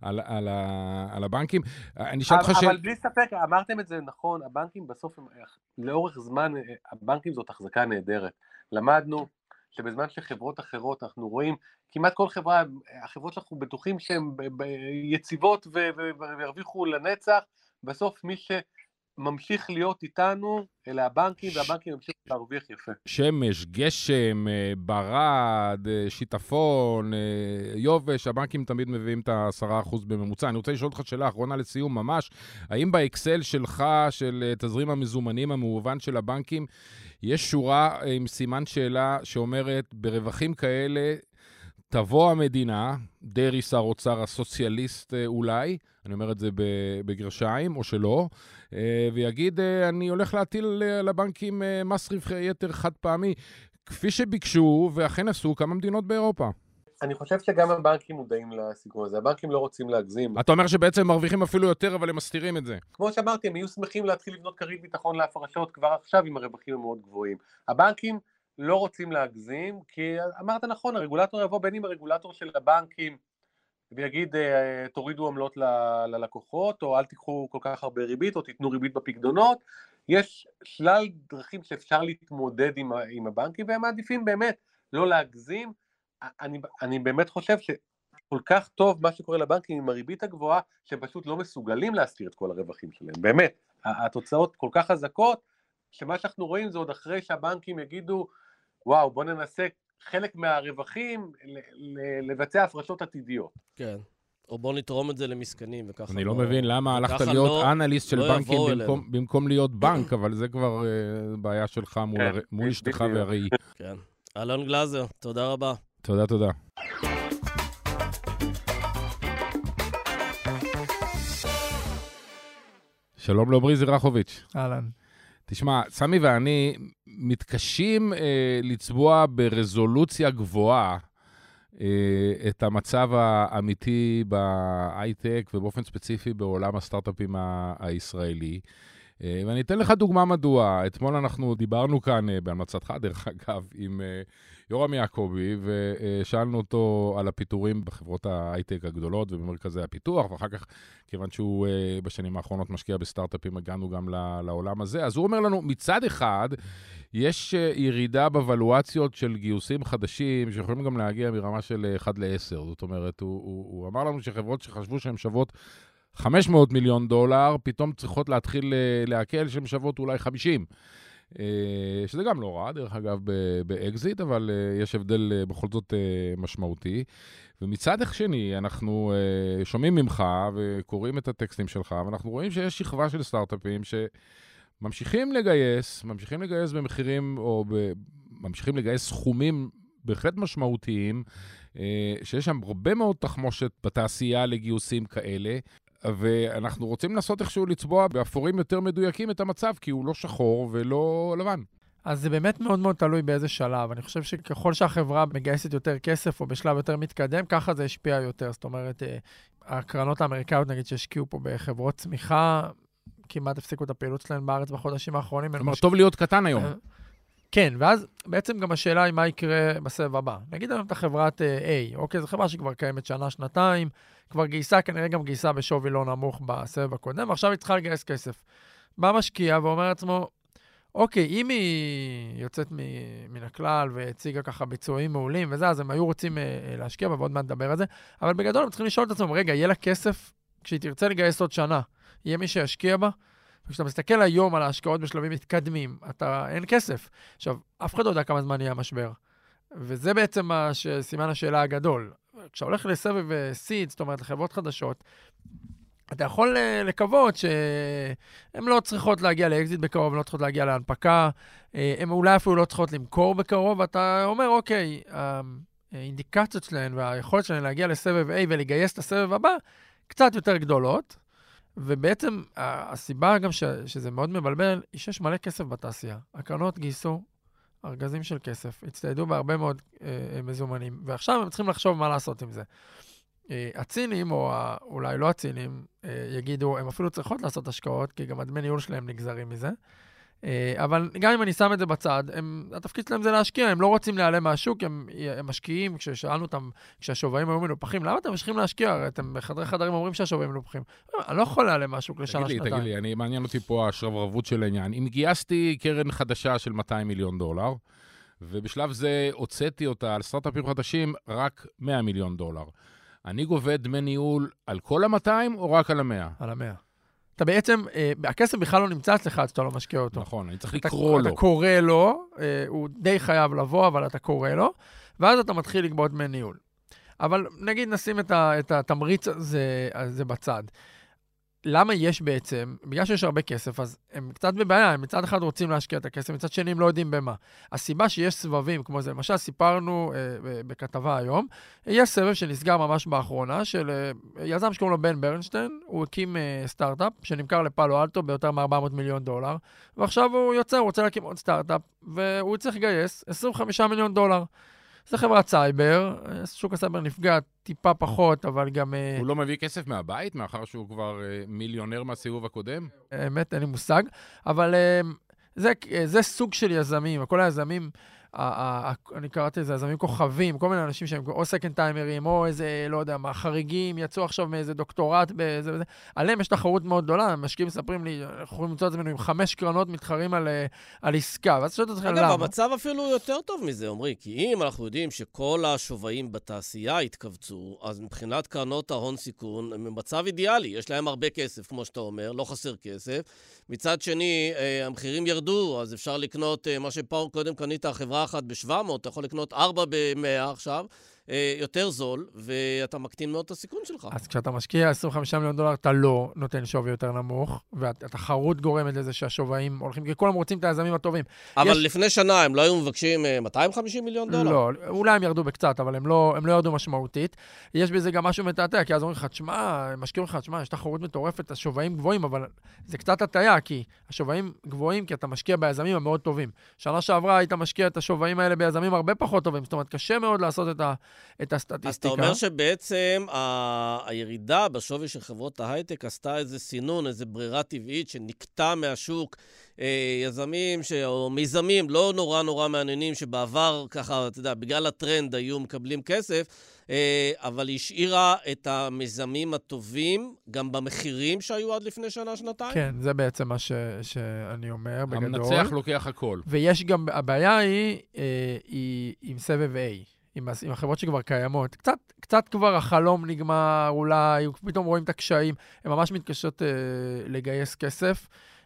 על הבנקים. אבל בלי ספק, אמרתם את זה נכון, הבנקים בסוף, לאורך זמן, הבנקים זאת החזקה נהדרת. למדנו שבזמן שחברות אחרות, אנחנו רואים, כמעט כל חברה, החברות שאנחנו בטוחים שהן יציבות והרוויחו לנצח, בסוף מי ממשיך להיות איתנו, אלה הבנקים, והבנקים ממשיך להרוויח יפה. שמש, גשם, ברד, שיטפון, יובש, הבנקים תמיד מביאים את 10% בממוצע. אני רוצה לשאול אותך שאלה אחרונה לסיום ממש, האם באקסל שלך, של תזרים המזומנים המהוון של הבנקים, יש שורה עם סימן שאלה שאומרת, ברווחים כאלה, תבוא המדינה, דרי שר אוצר הסוציאליסט אולי, אני אומר את זה בגרשיים או שלא, ויגיד, אני הולך להטיל לבנקים מס רווחי יתר חד פעמי, כפי שביקשו ואכן עשו כמה מדינות באירופה. אני חושב שגם הבנקים מודעים לסיכון הזה, הבנקים לא רוצים להגזים. אתה אומר שבעצם מרוויחים אפילו יותר, אבל הם מסתירים את זה. כמו שאמרתי, הם יהיו שמחים להתחיל לבנות כרית ביטחון להפרשות כבר עכשיו עם הרווחים המאוד גבוהים. הבנקים לא רוצים להגזים, כי אמרת נכון, הרגולטור יבוא בין אם הרגולטור של הבנקים, ויגיד, תורידו עמלות ללקוחות, או אל תיקחו כל כך הרבה ריבית, או תיתנו ריבית בפקדונות. יש שלל דרכים שאפשר להתמודד עם הבנקים, והם מעדיפים באמת לא להגזים. אני באמת חושב שכל כך טוב מה שקורה לבנקים עם הריבית הגבוהה, שהם פשוט לא מסוגלים להסתיר את כל הרווחים שלהם. באמת, התוצאות כל כך חזקות, שמה שאנחנו רואים זה עוד אחרי שהבנקים יגידו, וואו, בוא ננסה חלק מהרווחים לבצע הפרשות עתידיות. כן, או בוא נתרום את זה למסכנים וככה. אני לא מבין למה הלכת להיות אנליסט של בנקים במקום להיות בנק, אבל זה כבר בעיה שלך מול אשתך והראי. כן. אלון גלזר, תודה רבה. תודה, תודה. שלום לעומרי זרחוביץ'. אהלן. תשמע, סמי ואני מתקשים לצבוע ברזולוציה גבוהה את המצב האמיתי בהייטק, ובאופן ספציפי בעולם הסטארט-אפים הישראלי. ואני אתן לך דוגמה מדוע. אתמול אנחנו דיברנו כאן, בהמלצתך דרך אגב, עם יורם יעקבי, ושאלנו אותו על הפיתורים בחברות ההייטק הגדולות ובמרכזי הפיתוח, ואחר כך, כיוון שהוא בשנים האחרונות משקיע בסטארט-אפים, הגענו גם לעולם הזה. אז הוא אומר לנו, מצד אחד, יש ירידה בוולואציות של גיוסים חדשים, שיכולים גם להגיע מרמה של 1 ל-10. זאת אומרת, הוא אמר לנו שחברות שחשבו שהן שוות $500 מיליון, פתאום צריכות להתחיל להקל שהן שוות אולי 50. שזה גם לא רע, דרך אגב, באקזיט, אבל יש הבדל בכל זאת משמעותי. ומצד שני, אנחנו שומעים ממך וקוראים את הטקסטים שלך, ואנחנו רואים שיש שכבה של סטארט-אפים שממשיכים לגייס במחירים, או ממשיכים לגייס סכומים בהחלט משמעותיים, שיש שם הרבה מאוד תחמושת בתעשייה לגיוסים כאלה, ואנחנו רוצים לנסות איכשהו לצבוע באפורים יותר מדויקים את המצב, כי הוא לא שחור ולא לבן. אז זה באמת מאוד מאוד תלוי באיזה שלב. אני חושב שככל שהחברה מגייסת יותר כסף או בשלב יותר מתקדם, ככה זה השפיע יותר. זאת אומרת, הקרנות האמריקאיות, נגיד, שהשקיעו פה בחברות צמיחה, כמעט הפסיקו את הפעילות שלהם בארץ בחודשים האחרונים. כלומר, טוב להיות קטן היום. כן, ואז בעצם גם השאלה היא מה יקרה בסבב הבא. נגיד היום את החברת A, אוקיי, זו חברה שכבר קיימת שנה, שנתיים, כבר גייסה, כנראה גם גייסה בשווי לא נמוך בסבב הקודם, ועכשיו היא צריכה לגייס כסף. בא משקיע ואומר לעצמו, אוקיי, אם היא יוצאת מן הכלל והציגה ככה ביצועים מעולים וזה, אז הם היו רוצים להשקיע בה, ועוד מעט נדבר על זה, אבל בגדול הם צריכים לשאול את עצמם, רגע, יהיה לה כסף כשהיא תרצה לגייס עוד שנה, יהיה מי שישקיע בה? וכשאתה מסתכל היום על ההשקעות בשלבים מתקדמים, אין כסף. עכשיו, אף אחד לא יודע כמה זמן יהיה המשבר. וזה בעצם סימן השאלה הגדול. כשאתה הולך לסבב סיד, זאת אומרת, לחברות חדשות, אתה יכול לקוות שהן לא צריכות להגיע לאקזיט בקרוב, לא צריכות להגיע להנפקה, הן אולי אפילו לא צריכות למכור בקרוב, ואתה אומר, אוקיי, האינדיקציות שלהן והיכולת שלהן להגיע לסבב A ולגייס את הסבב הבא, קצת יותר גדולות, ובעצם הסיבה גם שזה מאוד מבלבל, היא שיש מלא כסף בתעשייה. הקרנות גייסו ארגזים של כסף, הצטיידו בהרבה מאוד מזומנים, ועכשיו הם צריכים לחשוב מה לעשות עם זה. הצינים, או אולי לא הצינים, יגידו, הם אפילו צריכות לעשות השקעות, כי גם הדמי ניהול שלהם נגזרים מזה. אבל גם אם אני שם את זה בצד, התפקיד שלהם זה להשקיע, הם לא רוצים להיעלם מהשוק, הם משקיעים, כששאלנו אותם, כשהשווים היו מנופחים, למה אתם משכים להשקיע? אתם בחדרי חדרים אומרים שהשווים מנופחים. אני לא יכול להיעלם מהשוק לשנה שנתיים. תגיד לי, מעניין אותי פה השרברבות של העניין. אם גייסתי קרן חדשה של $200 מיליון, ובשלב זה הוצאתי אותה על סטארט-אפים חדשים רק $100 מיליון. אני גובה דמי ניהול על כל ה-200 או רק על ה-100? על ה-100. אתה בעצם, הכסף בכלל לא נמצא אצלך, אז אתה לא משקיע אותו. נכון, אני צריך לקרוא לו. אתה קורא לו, הוא די חייב לבוא, אבל אתה קורא לו, ואז אתה מתחיל לגבות דמי ניהול. אבל נגיד נשים את התמריץ הזה בצד. למה יש בעצם, בגלל שיש הרבה כסף, אז הם קצת בבעיה, הם מצד אחד רוצים להשקיע את הכסף, מצד שני הם לא יודעים במה. הסיבה שיש סבבים, כמו זה, למשל סיפרנו בכתבה היום, יש סבב שנסגר ממש באחרונה, של יזם שקוראים לו בן ברנשטיין, הוא הקים סטארט-אפ שנמכר לפאלו אלטו ביותר $400 מיליון, ועכשיו הוא יוצא, הוא רוצה להקים עוד סטארט-אפ, והוא צריך לגייס $25 מיליון. זה חברת סייבר, שוק הסייבר נפגע טיפה פחות, אבל גם... הוא לא מביא כסף מהבית, מאחר שהוא כבר מיליונר מהסיבוב הקודם? האמת, אין לי מושג, אבל זה סוג של יזמים, כל היזמים, אני קראתי לזה, יזמים כוכבים, כל מיני אנשים שהם או סקנד טיימרים, או איזה, לא יודע מה, חריגים, יצאו עכשיו מאיזה דוקטורט, עליהם יש תחרות מאוד גדולה, משקיעים מספרים לי, אנחנו יכולים למצוא את זה עם 5 קרנות מתחרים על עסקה, ואז שואלת אתכם למה. אגב, המצב אפילו יותר טוב מזה, אומרי, כי אם אנחנו יודעים שכל השווים בתעשייה התכווצו, אז מבחינת קרנות ההון סיכון, הם במצב אידיאלי, יש להם הרבה כסף, כמו שאתה אומר, לא חסר כסף. מצד שני, המחירים ירדו, אז אפשר לקנות מה שפעם קודם קנית חברה אחת ב-700, אתה יכול לקנות 4 ב-100 עכשיו, יותר זול, ואתה מקטין מאוד את הסיכון שלך. אז כשאתה משקיע $25 מיליון, אתה לא נותן שווי יותר נמוך, והתחרות גורמת לזה שהשווים הולכים, כי כולם רוצים את היזמים הטובים. אבל לפני שנה הם לא היו מבקשים $250 מיליון? לא, אולי הם ירדו בקצת, אבל הם לא ירדו משמעותית. יש בזה גם משהו מתעתע, כי אז אומרים לך, תשמע, משקיעים לך, תשמע, יש תחרות מטורפת, השווים גבוהים, אבל זה קצת הטעיה, כי השווים גבוהים, כי אתה משקיע ביזמים המאוד טובים. שנה שעברה היית משקיע את השווים האלה ביזמים הרבה פחות טובים, זאת אומרת, קשה מאוד לעשות את הסטטיסטיקה. אז אתה אומר שבעצם הירידה בשווי של חברות ההייטק עשתה איזה סינון, איזה ברירה טבעית שנקטע מהשוק, יזמים או מיזמים לא נורא מעניינים שבעבר ככה, אתה יודע, בגלל הטרנד היו מקבלים כסף, אבל היא השאירה את המיזמים הטובים גם במחירים שהיו עד לפני שנה, שנתיים? כן, זה בעצם מה שאני אומר בגדול. המנצח לוקח הכל. ויש גם, הבעיה היא עם סבב A, עם החברות שכבר קיימות. קצת כבר החלום נגמר, אולי, פתאום רואים את הקשיים, הן ממש מתקשות לגייס כסף.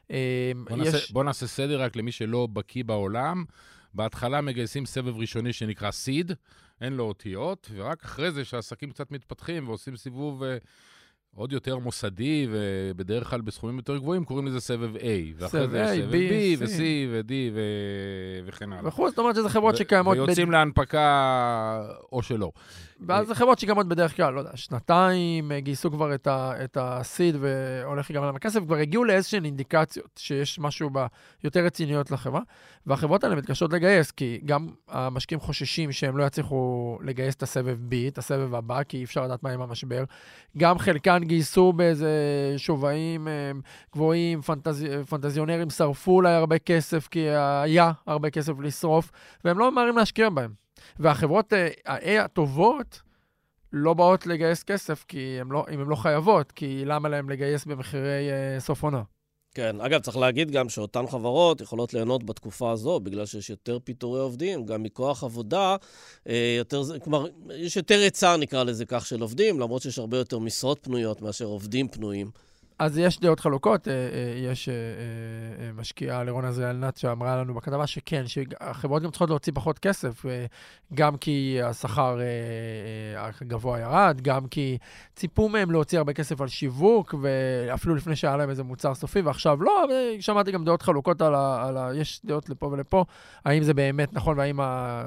בוא נעשה סדר רק למי שלא בקיא בעולם. בהתחלה מגייסים סבב ראשוני שנקרא סיד, אין לו אותיות, ורק אחרי זה שהעסקים קצת מתפתחים ועושים סיבוב עוד יותר מוסדי, ובדרך כלל בסכומים יותר גבוהים, קוראים לזה סבב A. ואחרי זה סבב B ו-C ו-D וכן הלאה. וחוץ, זאת אומרת שזה חברות שקיימות... ויוצאים להנפקה או שלא. ואז זה חברות שקיימות בדרך כלל, לא יודע, שנתיים, גייסו כבר את הסיד והולך גם להם הכסף, כבר הגיעו לאיזשהן אינדיקציות שיש משהו ביותר רציניות לחברה, והחברות האלה מתקשות לגייס, כי גם המשקיעים חוששים שהם לא יצליחו לגייס את הסבב B, את הסבב הבא, כי אי אפשר לדעת מה עם המשבר. גם חלקן גייסו באיזה שובעים גבוהים, פנטזיונרים שרפו אולי הרבה כסף, כי היה הרבה כסף לשרוף, והם לא ממהרים להשקיע בהם. והחברות הטובות לא באות לגייס כסף, כי אם הם לא חייבות, כי למה להם לגייס במחירי סוף עונה? כן, אגב, צריך להגיד גם שאותן חברות יכולות ליהנות בתקופה הזו, בגלל שיש יותר פיטורי עובדים, גם מכוח עבודה, כלומר, יש יותר היצע, נקרא לזה כך, של עובדים, למרות שיש הרבה יותר משרות פנויות מאשר עובדים פנויים. אז יש דעות חלוקות, יש משקיעה לירון עזריאל-נץ שאמרה לנו בכתבה שכן, שהחברות גם צריכות להוציא פחות כסף, גם כי השכר הגבוה ירד, גם כי ציפו מהם להוציא הרבה כסף על שיווק, ואפילו לפני שהיה להם איזה מוצר סופי, ועכשיו לא, שמעתי גם דעות חלוקות יש דעות לפה ולפה, האם זה באמת נכון, והאם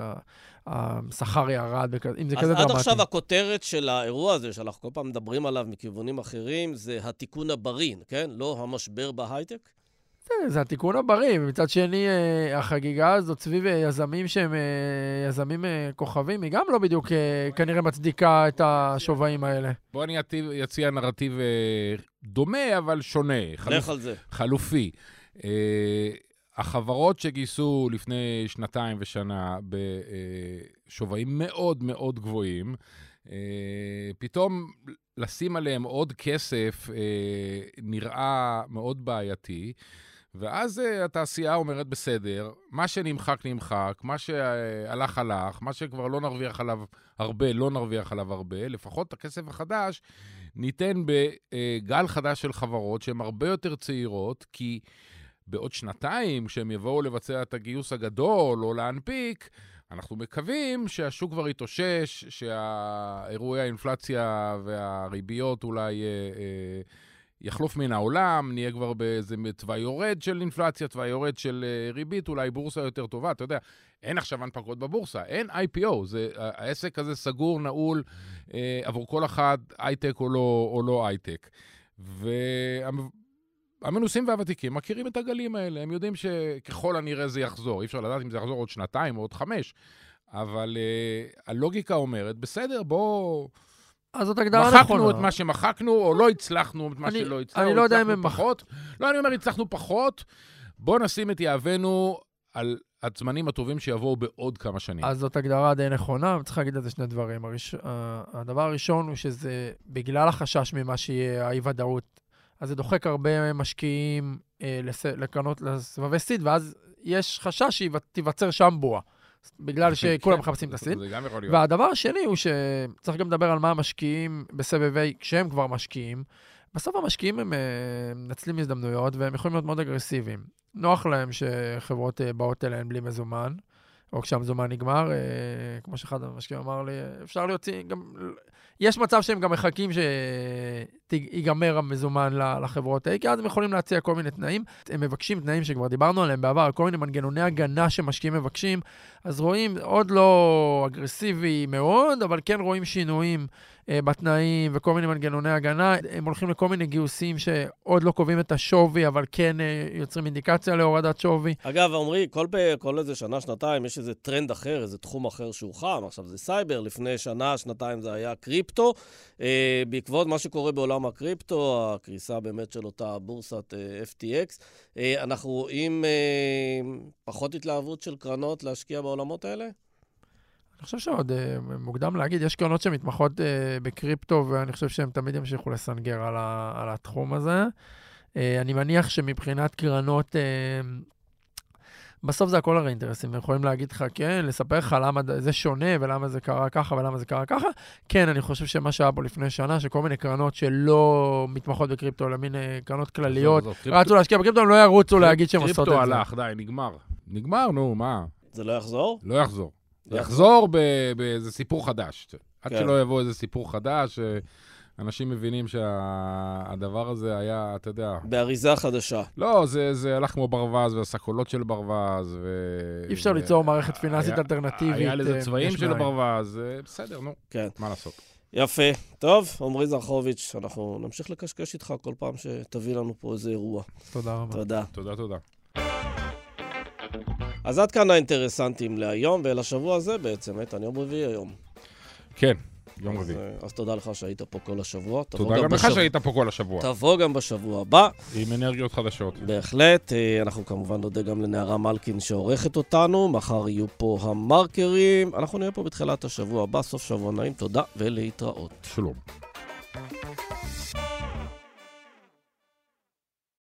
השכר ירד, אם זה כזה דרמטי. אז עד עכשיו הכותרת של האירוע הזה, שאנחנו כל פעם מדברים עליו מכיוונים אחרים, זה התיקון הבריא, כן? לא המשבר בהייטק? זה התיקון הבריא, ומצד שני, החגיגה הזאת סביב יזמים שהם יזמים כוכבים, היא גם לא בדיוק כנראה מצדיקה את השובעים האלה. בוא אני אציע נרטיב דומה, אבל שונה. לך על זה. חלופי. החברות שגייסו לפני שנתיים ושנה בשווים מאוד מאוד גבוהים, פתאום לשים עליהם עוד כסף נראה מאוד בעייתי, ואז התעשייה אומרת בסדר, מה שנמחק נמחק, מה שהלך הלך, מה שכבר לא נרוויח עליו הרבה, לא נרוויח עליו הרבה, לפחות את הכסף החדש ניתן בגל חדש של חברות שהן הרבה יותר צעירות, כי בעוד שנתיים, כשהם יבואו לבצע את הגיוס הגדול או להנפיק, אנחנו מקווים שהשוק כבר יתאושש, שהאירועי האינפלציה והריביות אולי יחלוף מן העולם, נהיה כבר באיזה תוואי יורד של אינפלציה, תוואי יורד של ריבית, אולי בורסה יותר טובה. אתה יודע, אין עכשיו הנפקות בבורסה, אין IPO, העסק הזה סגור, נעול, עבור כל אחד, הייטק או לא הייטק. המנוסים והוותיקים מכירים את הגלים האלה, הם יודעים שככל הנראה זה יחזור, אי אפשר לדעת אם זה יחזור עוד 2 או עוד 5, אבל הלוגיקה אומרת, בסדר, בוא... אז זאת הגדרה נכונה. מחקנו את מה שמחקנו, או לא הצלחנו את מה שלא הצלחנו, אני לא יודע אם הם פחות. לא, אני אומר, הצלחנו פחות, בוא נשים את יהבנו על הזמנים הטובים שיבואו בעוד כמה שנים. אז זאת הגדרה די נכונה, וצריך להגיד על זה שני דברים. הדבר הראשון הוא שזה, בגלל החשש ממה שיהיה האי-ודאות, אז זה דוחק הרבה משקיעים לקרנות לסבבי סיד, ואז יש חשש שתיווצר שם בועה, בגלל שכולם מחפשים את הסיד. זה גם יכול להיות. והדבר השני הוא שצריך גם לדבר על מה המשקיעים בסבבי, כשהם כבר משקיעים. בסוף המשקיעים הם מנצלים הזדמנויות, והם יכולים להיות מאוד אגרסיביים. נוח להם שחברות באות אליהן בלי מזומן, או כשהמזומן נגמר, כמו שאחד המשקיעים אמר לי, אפשר להוציא גם... יש מצב שהם גם מחכים שיגמר המזומן לחברות האלה, כי אז הם יכולים להציע כל מיני תנאים. הם מבקשים תנאים שכבר דיברנו עליהם בעבר, כל מיני מנגנוני הגנה שמשקיעים מבקשים, אז רואים עוד לא אגרסיבי מאוד, אבל כן רואים שינויים בתנאים וכל מיני מנגנוני הגנה, הם הולכים לכל מיני גיוסים שעוד לא קובעים את השווי, אבל כן יוצרים אינדיקציה להורדת שווי. אגב, עמרי, כל איזה שנה, שנתיים, יש איזה טרנד אחר, איזה תחום אחר שהוא חם, עכשיו זה סייבר, לפני שנה, שנתיים זה היה קריפטו, בעקבות מה שקורה בעולם הקריפטו, הקריסה באמת של אותה בורסת FTX, אנחנו רואים פחות התלהבות של קרנות להשקיע בעולמות האלה? אני חושב שעוד מוקדם להגיד, יש קרנות שמתמחות בקריפטו, ואני חושב שהם תמיד ימשיכו לסנגר על התחום הזה. אני מניח שמבחינת קרנות, בסוף זה הכל הרי אינטרסים, הם יכולים להגיד לך, כן, לספר לך למה זה שונה, ולמה זה קרה ככה, ולמה זה קרה ככה. כן, אני חושב שמה שהיה פה לפני שנה, שכל מיני קרנות שלא מתמחות בקריפטו, אלא מין קרנות כלליות, רצו להשקיע בקריפטו, הם לא ירוצו להגיד שהם עושות את זה. קריפטו הלך, די, נגמר. נגמר, נו, מה? זה לא יחזור? לא יחזור. יחזור באיזה סיפור חדש. עד שלא יבוא איזה סיפור חדש, אנשים מבינים שהדבר הזה היה, אתה יודע... באריזה חדשה. לא, זה הלך כמו ברווז, והסקולות של ברווז, אי אפשר ליצור מערכת פיננסית אלטרנטיבית. היה לזה צבעים של ברווז, בסדר, נו. כן. מה לעשות? יפה. טוב, עמרי זרחוביץ', אנחנו נמשיך לקשקש איתך כל פעם שתביא לנו פה איזה אירוע. תודה רבה. תודה. תודה. אז עד כאן האינטרסנטים להיום, ולשבוע הזה בעצם, איתן, יום רביעי היום. כן, יום רביעי. אז תודה לך שהיית פה כל השבוע. תודה גם לך שהיית פה כל השבוע. תבוא גם בשבוע הבא. עם אנרגיות חדשות. בהחלט. אנחנו כמובן נודה גם לנערה מלכין שעורכת אותנו. מחר יהיו פה המרקרים. אנחנו נהיה פה בתחילת השבוע הבא, סוף שבוע נעים. תודה ולהתראות. שלום.